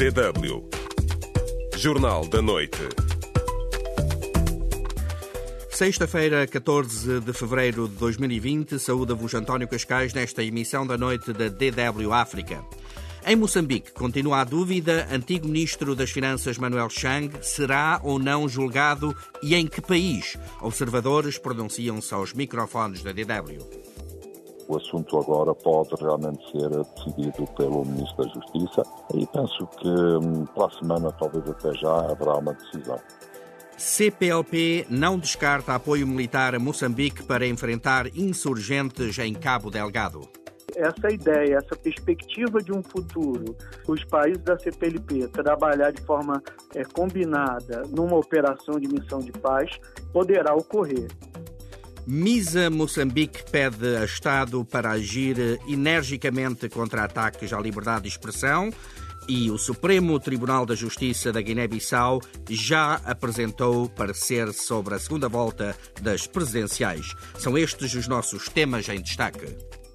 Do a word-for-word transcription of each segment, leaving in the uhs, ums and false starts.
D W Jornal da Noite. Sexta-feira, catorze de fevereiro de dois mil e vinte, saúda-vos António Cascais nesta emissão da noite da D W África. Em Moçambique, continua a dúvida, antigo ministro das Finanças Manuel Chang será ou não julgado e em que país? Observadores pronunciam-se aos microfones da D W. O assunto agora pode realmente ser decidido pelo Ministro da Justiça e penso que para a semana, talvez até já, haverá uma decisão. C P L P não descarta apoio militar a Moçambique para enfrentar insurgentes em Cabo Delgado. Essa ideia, essa perspectiva de um futuro, os países da C P L P trabalhar de forma é, combinada numa operação de missão de paz, poderá ocorrer. MISA Moçambique pede a Estado para agir energicamente contra ataques à liberdade de expressão e o Supremo Tribunal da Justiça da Guiné-Bissau já apresentou parecer sobre a segunda volta das presidenciais. São estes os nossos temas em destaque.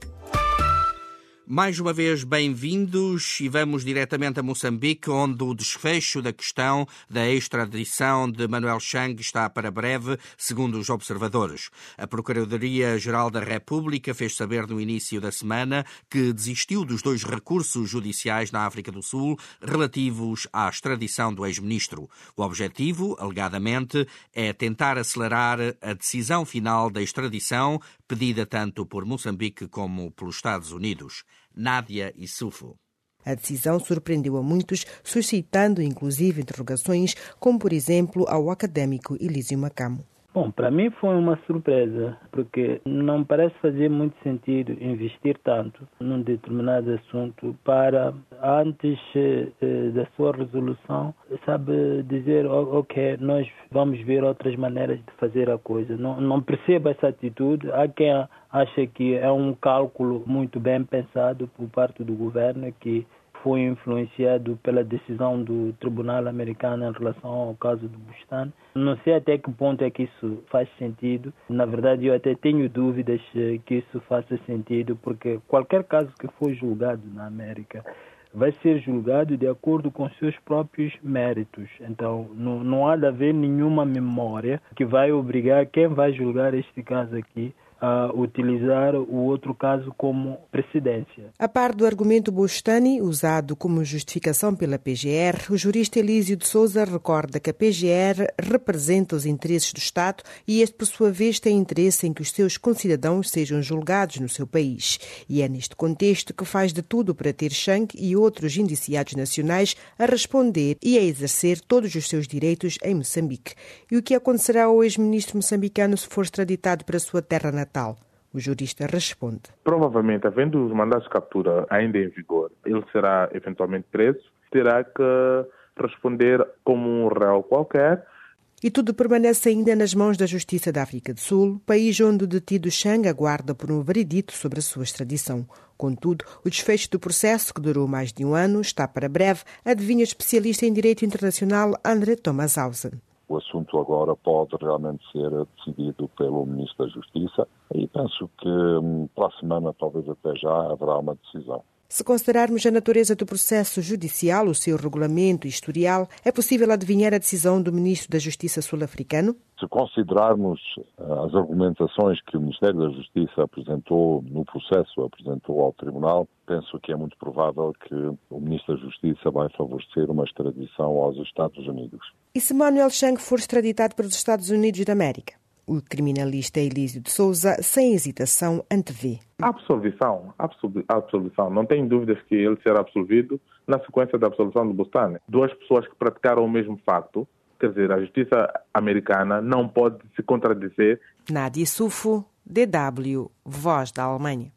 Mais uma vez, bem-vindos e vamos diretamente a Moçambique, onde o desfecho da questão da extradição de Manuel Chang está para breve, segundo os observadores. A Procuradoria-Geral da República fez saber no início da semana que desistiu dos dois recursos judiciais na África do Sul relativos à extradição do ex-ministro. O objetivo, alegadamente, é tentar acelerar a decisão final da extradição, pedida tanto por Moçambique como pelos Estados Unidos. Nádia Issoufou. A decisão surpreendeu a muitos, suscitando inclusive interrogações, como por exemplo ao académico Elísio Macamo. Bom, para mim foi uma surpresa, porque não parece fazer muito sentido investir tanto num determinado assunto para, antes eh, da sua resolução, sabe, dizer, ok, nós vamos ver outras maneiras de fazer a coisa. Não, não percebo essa atitude. Há quem acha que é um cálculo muito bem pensado por parte do governo, que foi influenciado pela decisão do Tribunal Americano em relação ao caso do Bustani. Não sei até que ponto é que isso faz sentido. Na verdade, eu até tenho dúvidas que isso faça sentido, porque qualquer caso que for julgado na América vai ser julgado de acordo com seus próprios méritos. Então, não, não há de haver nenhuma memória que vai obrigar quem vai julgar este caso aqui a utilizar o outro caso como precedência. A par do argumento Bustani, usado como justificação pela P G R, o jurista Elísio de Souza recorda que a P G R representa os interesses do Estado e este, por sua vez, tem interesse em que os seus concidadãos sejam julgados no seu país. E é neste contexto que faz de tudo para ter Chang e outros indiciados nacionais a responder e a exercer todos os seus direitos em Moçambique. E o que acontecerá ao ex-ministro moçambicano se for extraditado para a sua terra natal? O jurista responde. Provavelmente, havendo os mandatos de captura ainda em vigor, ele será eventualmente preso, terá que responder como um réu qualquer. E tudo permanece ainda nas mãos da Justiça da África do Sul, país onde o detido Chang aguarda por um veredito sobre a sua extradição. Contudo, o desfecho do processo, que durou mais de um ano, está para breve, adivinha o especialista em Direito Internacional André Thomashausen. O assunto agora pode realmente ser decidido pelo Ministro da Justiça e penso que para a semana, talvez até já, haverá uma decisão. Se considerarmos a natureza do processo judicial, o seu regulamento e historial, é possível adivinhar a decisão do Ministro da Justiça sul-africano? Se considerarmos as argumentações que o Ministério da Justiça apresentou no processo, apresentou ao Tribunal, penso que é muito provável que o Ministro da Justiça vai favorecer uma extradição aos Estados Unidos. E se Manuel Chang for extraditado para os Estados Unidos da América? O criminalista Elísio de Souza, sem hesitação, antevê. Absolvição, absolvi- absolvição. Não tenho dúvidas que ele será absolvido na sequência da absolvição do Bustani. Duas pessoas que praticaram o mesmo facto, quer dizer, a justiça americana não pode se contradizer. Nádia Issoufou, D W, Voz da Alemanha.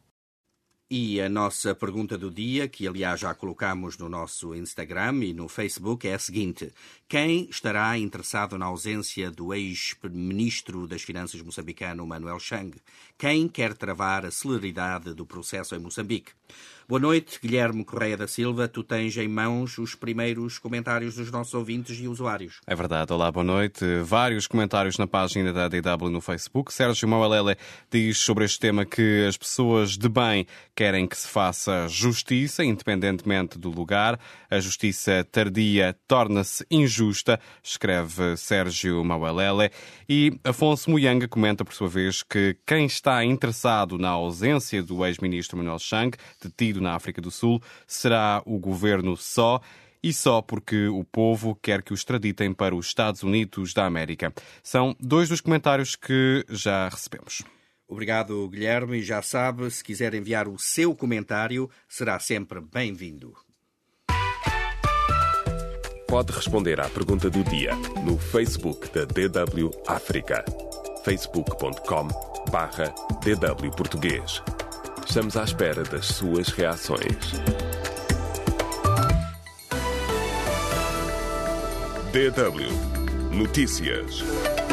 E a nossa pergunta do dia, que aliás já colocamos no nosso Instagram e no Facebook, é a seguinte. Quem estará interessado na ausência do ex-ministro das Finanças moçambicano Manuel Chang? Quem quer travar a celeridade do processo em Moçambique? Boa noite, Guilherme Correia da Silva. Tu tens em mãos os primeiros comentários dos nossos ouvintes e usuários. É verdade. Olá, boa noite. Vários comentários na página da D W no Facebook. Sérgio Maualele diz sobre este tema que as pessoas de bem querem que se faça justiça, independentemente do lugar. A justiça tardia torna-se injusta, escreve Sérgio Maualele. E Afonso Muyanga comenta, por sua vez, que quem está interessado na ausência do ex-ministro Manuel Chang, detido na África do Sul, será o governo só, e só porque o povo quer que o extraditem para os Estados Unidos da América. São dois dos comentários que já recebemos. Obrigado, Guilherme. E já sabe, se quiser enviar o seu comentário, será sempre bem-vindo. Pode responder à pergunta do dia no Facebook da D W África. facebook ponto com barra D W Português. Estamos à espera das suas reações. D W Notícias.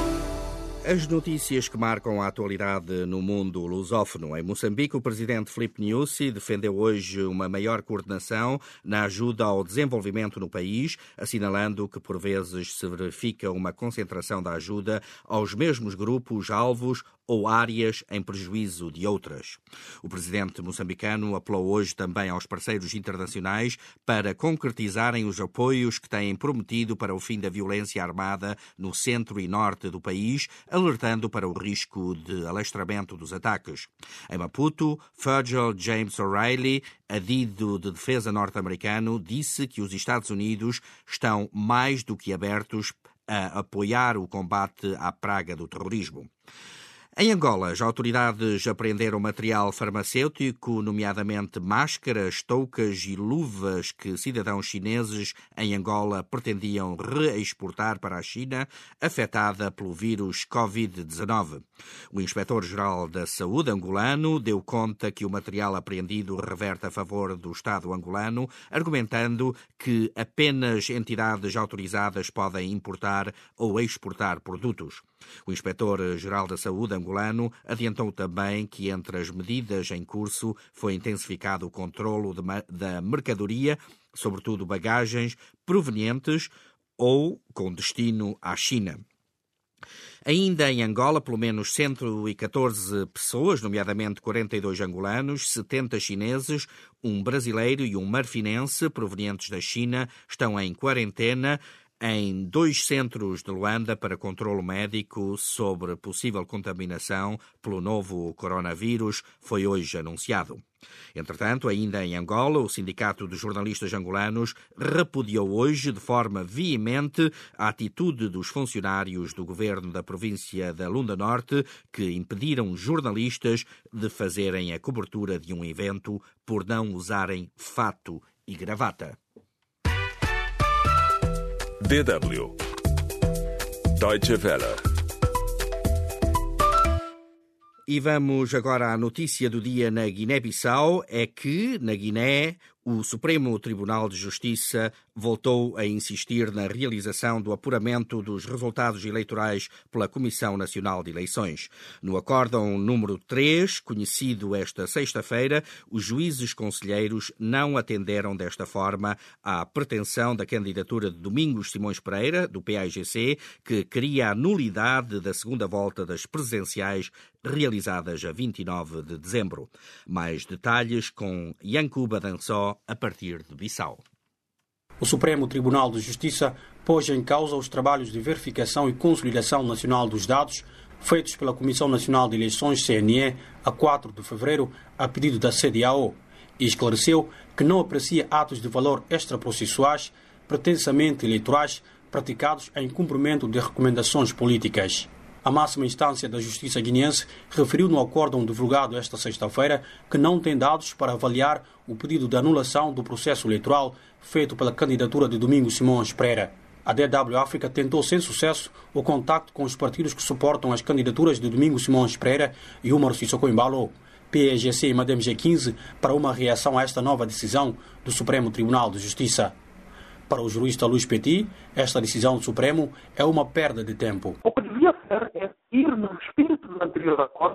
As notícias que marcam a atualidade no mundo lusófono. Em Moçambique, o presidente Filipe Nyusi defendeu hoje uma maior coordenação na ajuda ao desenvolvimento no país, assinalando que por vezes se verifica uma concentração da ajuda aos mesmos grupos, alvos ou áreas em prejuízo de outras. O presidente moçambicano apelou hoje também aos parceiros internacionais para concretizarem os apoios que têm prometido para o fim da violência armada no centro e norte do país, alertando para o risco de alastramento dos ataques. Em Maputo, Virgil James O'Reilly, adido de defesa norte-americano, disse que os Estados Unidos estão mais do que abertos a apoiar o combate à praga do terrorismo. Em Angola, as autoridades apreenderam material farmacêutico, nomeadamente máscaras, toucas e luvas que cidadãos chineses em Angola pretendiam reexportar para a China, afetada pelo vírus covid dezenove. O inspetor-geral da Saúde angolano deu conta que o material apreendido reverte a favor do Estado angolano, argumentando que apenas entidades autorizadas podem importar ou exportar produtos. O inspetor-geral da Saúde angolano adiantou também que entre as medidas em curso foi intensificado o controlo de, da mercadoria, sobretudo bagagens provenientes ou com destino à China. Ainda em Angola, pelo menos cento e catorze pessoas, nomeadamente quarenta e dois angolanos, setenta chineses, um brasileiro e um marfinense provenientes da China, estão em quarentena em dois centros de Luanda para controlo médico sobre possível contaminação pelo novo coronavírus, foi hoje anunciado. Entretanto, ainda em Angola, o Sindicato de Jornalistas Angolanos repudiou hoje de forma veemente a atitude dos funcionários do governo da província da Lunda Norte que impediram jornalistas de fazerem a cobertura de um evento por não usarem fato e gravata. D W Deutsche Welle. E vamos agora à notícia do dia na Guiné-Bissau. É que, na Guiné, o Supremo Tribunal de Justiça voltou a insistir na realização do apuramento dos resultados eleitorais pela Comissão Nacional de Eleições. No acórdão número três, conhecido esta sexta-feira, os juízes conselheiros não atenderam desta forma à pretensão da candidatura de Domingos Simões Pereira, do P A I G C, que queria a nulidade da segunda volta das presidenciais realizadas a vinte e nove de dezembro. Mais detalhes com Yankuba Dançó, a partir de Bissau. O Supremo Tribunal de Justiça pôs em causa os trabalhos de verificação e consolidação nacional dos dados feitos pela Comissão Nacional de Eleições, C N E, a quatro de fevereiro, a pedido da C D A O, e esclareceu que não aprecia atos de valor extraprocessuais, pretensamente eleitorais, praticados em cumprimento de recomendações políticas. A máxima instância da Justiça guineense referiu no acórdão divulgado esta sexta-feira que não tem dados para avaliar o pedido de anulação do processo eleitoral feito pela candidatura de Domingos Simões Pereira. A D W África tentou sem sucesso o contacto com os partidos que suportam as candidaturas de Domingos Simões Pereira e Umaro Sissoko Embalo, P A G C e Madem G quinze, para uma reação a esta nova decisão do Supremo Tribunal de Justiça. Para o jurista Luís Petit, esta decisão do Supremo é uma perda de tempo. O que devia ser é ir no espírito do anterior acórdão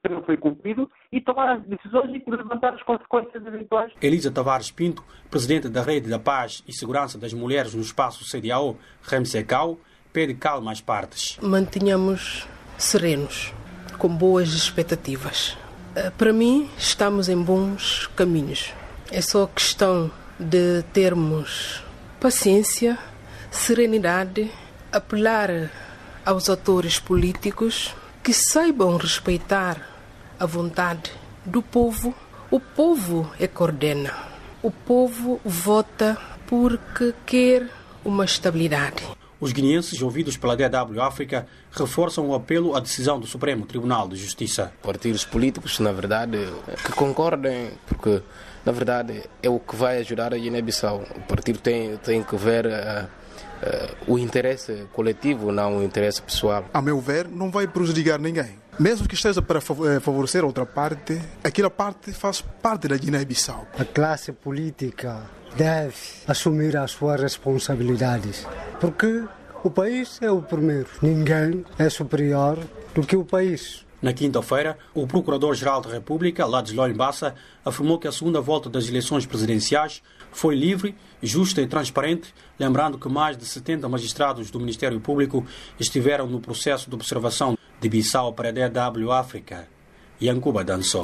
não foi cumprido e tomar as decisões e levantar as consequências eventuais. Elisa Tavares Pinto, presidente da Rede da Paz e Segurança das Mulheres no espaço C D A O, REMSECAO, pede calma às partes. Mantenhamos serenos, com boas expectativas. Para mim, estamos em bons caminhos. É só questão de termos paciência, serenidade, apelar aos atores políticos que saibam respeitar a vontade do povo. O povo é que ordena. O povo vota porque quer uma estabilidade. Os guineenses, ouvidos pela D W África, reforçam o apelo à decisão do Supremo Tribunal de Justiça. Partidos políticos, na verdade, que concordem, porque, na verdade, é o que vai ajudar a Guiné-Bissau. O partido tem, tem que ver uh, uh, o interesse coletivo, não o interesse pessoal. A meu ver, não vai prejudicar ninguém. Mesmo que esteja para favorecer outra parte, aquela parte faz parte da Guiné-Bissau. A classe política deve assumir as suas responsabilidades, porque o país é o primeiro. Ninguém é superior do que o país. Na quinta-feira, o Procurador-Geral da República, Ladislau Mbassa, afirmou que a segunda volta das eleições presidenciais foi livre, justa e transparente, lembrando que mais de setenta magistrados do Ministério Público estiveram no processo de observação de Bissau para a D W África. Yankuba Dançou.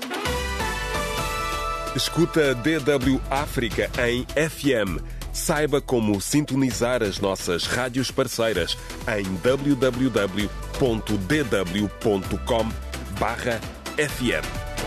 Escuta D W África em F M. Saiba como sintonizar as nossas rádios parceiras em w w w ponto d w ponto com barra f m.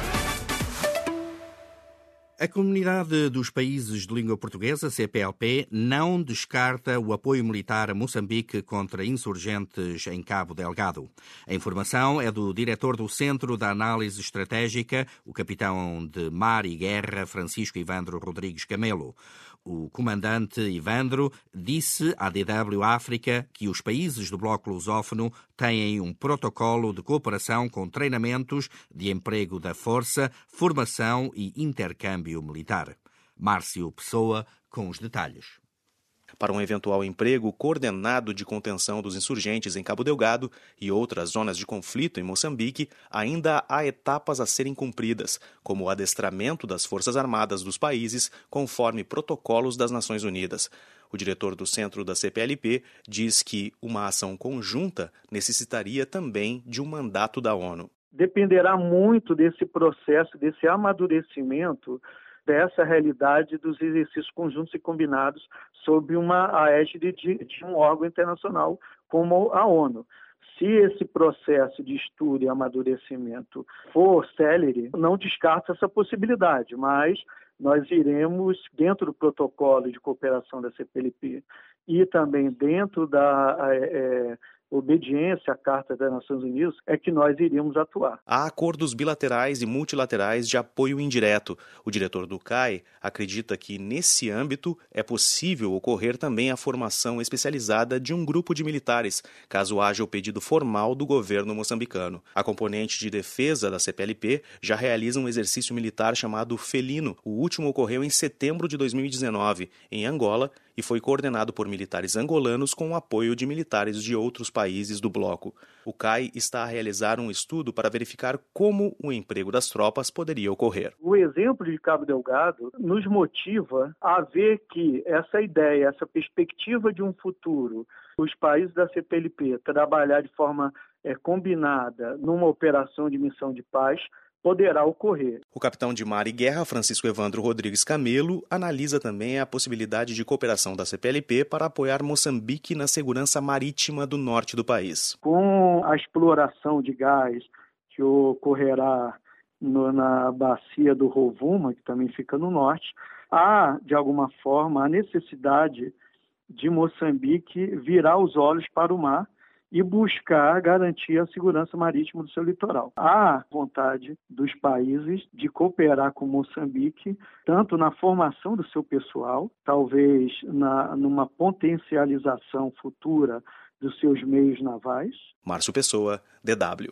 A Comunidade dos Países de Língua Portuguesa, C P L P, não descarta o apoio militar a Moçambique contra insurgentes em Cabo Delgado. A informação é do diretor do Centro da Análise Estratégica, o capitão de Mar e Guerra, Francisco Ivandro Rodrigues Camelo. O comandante Ivandro disse à D W África que os países do bloco lusófono têm um protocolo de cooperação com treinamentos de emprego da força, formação e intercâmbio militar. Márcio Pessoa com os detalhes. Para um eventual emprego coordenado de contenção dos insurgentes em Cabo Delgado e outras zonas de conflito em Moçambique, ainda há etapas a serem cumpridas, como o adestramento das Forças Armadas dos países, conforme protocolos das Nações Unidas. O diretor do centro da C P L P diz que uma ação conjunta necessitaria também de um mandato da ONU. Dependerá muito desse processo, desse amadurecimento, dessa realidade dos exercícios conjuntos e combinados sob uma a égide de, de um órgão internacional como a ONU. Se esse processo de estudo e amadurecimento for célere, não descarta essa possibilidade, mas nós iremos, dentro do protocolo de cooperação da C P L P e também dentro da é, obediência à Carta das Nações Unidas, é que nós iríamos atuar. Há acordos bilaterais e multilaterais de apoio indireto. O diretor do C A I acredita que, nesse âmbito, é possível ocorrer também a formação especializada de um grupo de militares, caso haja o pedido formal do governo moçambicano. A componente de defesa da C P L P já realiza um exercício militar chamado Felino. O último ocorreu em setembro de dois mil e dezenove, em Angola, e foi coordenado por militares angolanos com o apoio de militares de outros países do bloco. O C A I está a realizar um estudo para verificar como o emprego das tropas poderia ocorrer. O exemplo de Cabo Delgado nos motiva a ver que essa ideia, essa perspectiva de um futuro, os países da C P L P trabalhar de forma é, combinada numa operação de missão de paz, poderá ocorrer. O capitão de Mar e Guerra, Francisco Evandro Rodrigues Camelo, analisa também a possibilidade de cooperação da C P L P para apoiar Moçambique na segurança marítima do norte do país. Com a exploração de gás que ocorrerá no, na bacia do Rovuma, que também fica no norte, há, de alguma forma, a necessidade de Moçambique virar os olhos para o mar e buscar garantir a segurança marítima do seu litoral. Há vontade dos países de cooperar com Moçambique, tanto na formação do seu pessoal, talvez na, numa potencialização futura dos seus meios navais. Márcio Pessoa, D W.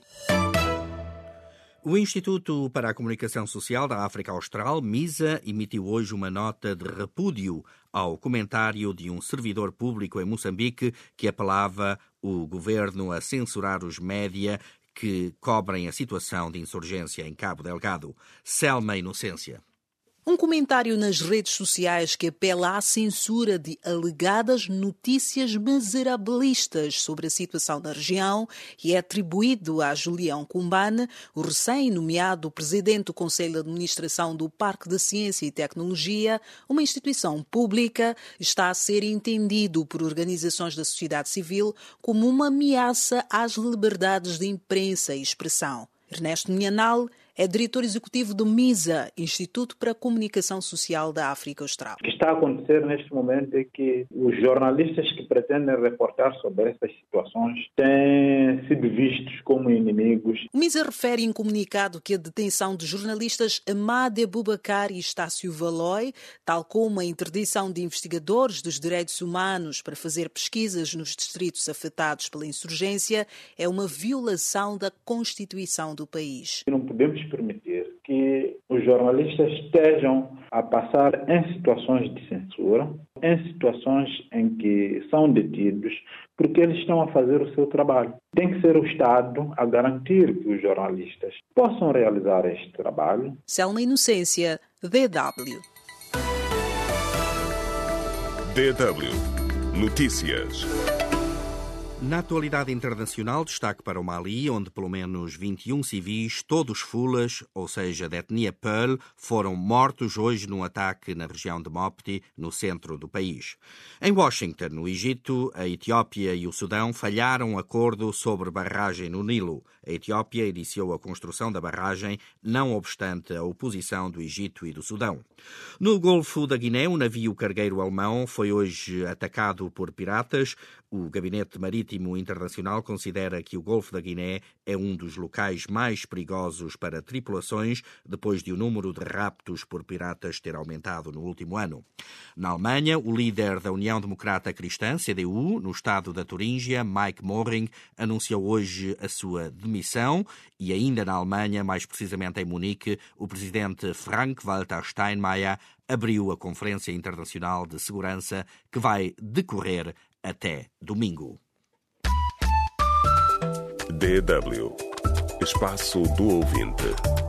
O Instituto para a Comunicação Social da África Austral, MISA, emitiu hoje uma nota de repúdio ao comentário de um servidor público em Moçambique que apelava o governo a censurar os média que cobrem a situação de insurgência em Cabo Delgado. Selma Inocência. Um comentário nas redes sociais que apela à censura de alegadas notícias miserabilistas sobre a situação na região e é atribuído a Julião Cumbane, o recém-nomeado presidente do Conselho de Administração do Parque de Ciência e Tecnologia, uma instituição pública, está a ser entendido por organizações da sociedade civil como uma ameaça às liberdades de imprensa e expressão. Ernesto Mianal é diretor executivo do MISA, Instituto para a Comunicação Social da África Austral. O que está a acontecer neste momento é que os jornalistas que pretendem reportar sobre essas situações têm sido vistos como inimigos. O MISA refere em comunicado que a detenção de jornalistas Amade Abubakar e Estácio Valoy, tal como a interdição de investigadores dos direitos humanos para fazer pesquisas nos distritos afetados pela insurgência, é uma violação da Constituição do país. Não podemos permitir que os jornalistas estejam a passar em situações de censura, em situações em que são detidos, porque eles estão a fazer o seu trabalho. Tem que ser o Estado a garantir que os jornalistas possam realizar este trabalho. Selma Inocência, D W. D W Notícias. Na atualidade internacional, destaque para o Mali, onde pelo menos vinte e um civis, todos fulas, ou seja, de etnia Peul, foram mortos hoje num ataque na região de Mopti, no centro do país. Em Washington, no Egito, a Etiópia e o Sudão falharam um acordo sobre barragem no Nilo. A Etiópia iniciou a construção da barragem, não obstante a oposição do Egito e do Sudão. No Golfo da Guiné, um navio cargueiro alemão foi hoje atacado por piratas. O Gabinete Marítimo Internacional considera que o Golfo da Guiné é um dos locais mais perigosos para tripulações, depois de o número de raptos por piratas ter aumentado no último ano. Na Alemanha, o líder da União Democrata Cristã, C D U, no estado da Turíngia, Mike Möhring, anunciou hoje a sua demissão e ainda na Alemanha, mais precisamente em Munique, o presidente Frank-Walter Steinmeier abriu a Conferência Internacional de Segurança que vai decorrer até domingo. D W Espaço do Ouvinte.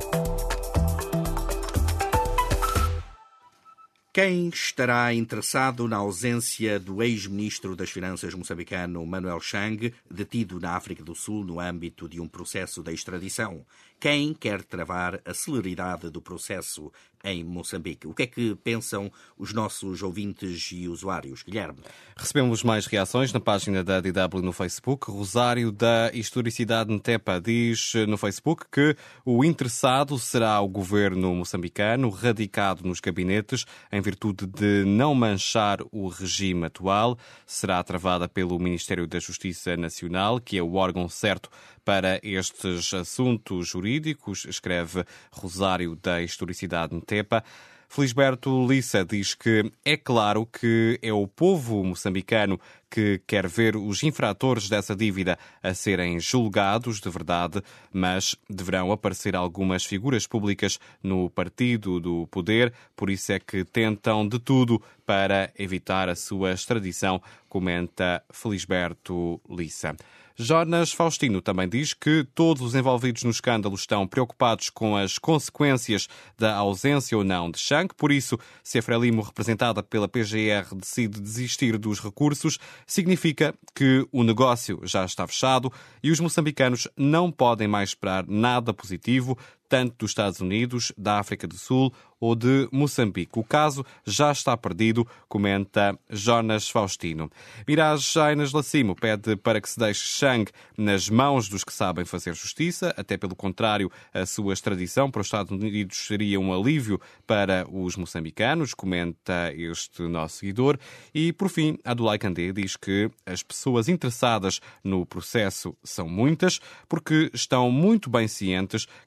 Quem estará interessado na ausência do ex-ministro das Finanças moçambicano Manuel Chang, detido na África do Sul no âmbito de um processo de extradição? Quem quer travar a celeridade do processo em Moçambique? O que é que pensam os nossos ouvintes e usuários? Guilherme. Recebemos mais reações na página da D W no Facebook. Rosário da Historicidade Ntepa diz no Facebook que o interessado será o governo moçambicano, radicado nos gabinetes, em virtude de não manchar o regime atual. Será travada pelo Ministério da Justiça Nacional, que é o órgão certo para estes assuntos jurídicos, escreve Rosário da Historicidade Ntepa. Felisberto Lissa diz que é claro que é o povo moçambicano que quer ver os infratores dessa dívida a serem julgados de verdade, mas deverão aparecer algumas figuras públicas no partido do poder, por isso é que tentam de tudo para evitar a sua extradição, comenta Felisberto Lissa. Jonas Faustino também diz que todos os envolvidos no escândalo estão preocupados com as consequências da ausência ou não de Chang, por isso, se a Frelimo, representada pela P G R, decide desistir dos recursos, significa que o negócio já está fechado e os moçambicanos não podem mais esperar nada positivo, tanto dos Estados Unidos, da África do Sul ou de Moçambique. O caso já está perdido, comenta Jonas Faustino. Mirage Ainas Lacimo pede para que se deixe Chang nas mãos dos que sabem fazer justiça, até pelo contrário, a sua extradição para os Estados Unidos seria um alívio para os moçambicanos, comenta este nosso seguidor. E, por fim, Adulai Candé diz que as pessoas interessadas no processo são muitas, porque estão muito bem cientes, caso a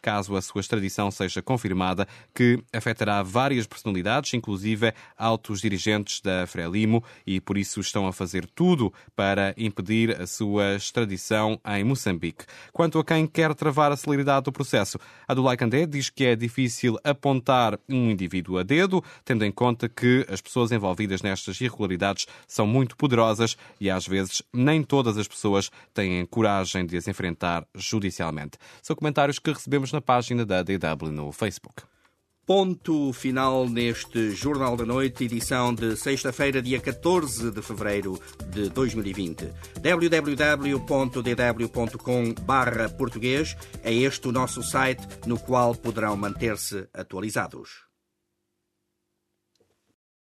sua extradição seja confirmada, que afetará várias personalidades, inclusive altos dirigentes da Frelimo, e por isso estão a fazer tudo para impedir a sua extradição em Moçambique. Quanto a quem quer travar a celeridade do processo, Abdoulaye Kandé diz que é difícil apontar um indivíduo a dedo, tendo em conta que as pessoas envolvidas nestas irregularidades são muito poderosas e às vezes nem todas as pessoas têm coragem de as enfrentar judicialmente. São comentários que recebemos na página da D W no Facebook. Ponto final neste Jornal da Noite, edição de sexta-feira, dia catorze de fevereiro de dois mil e vinte. w w w ponto d w ponto com barra português é este o nosso site no qual poderão manter-se atualizados.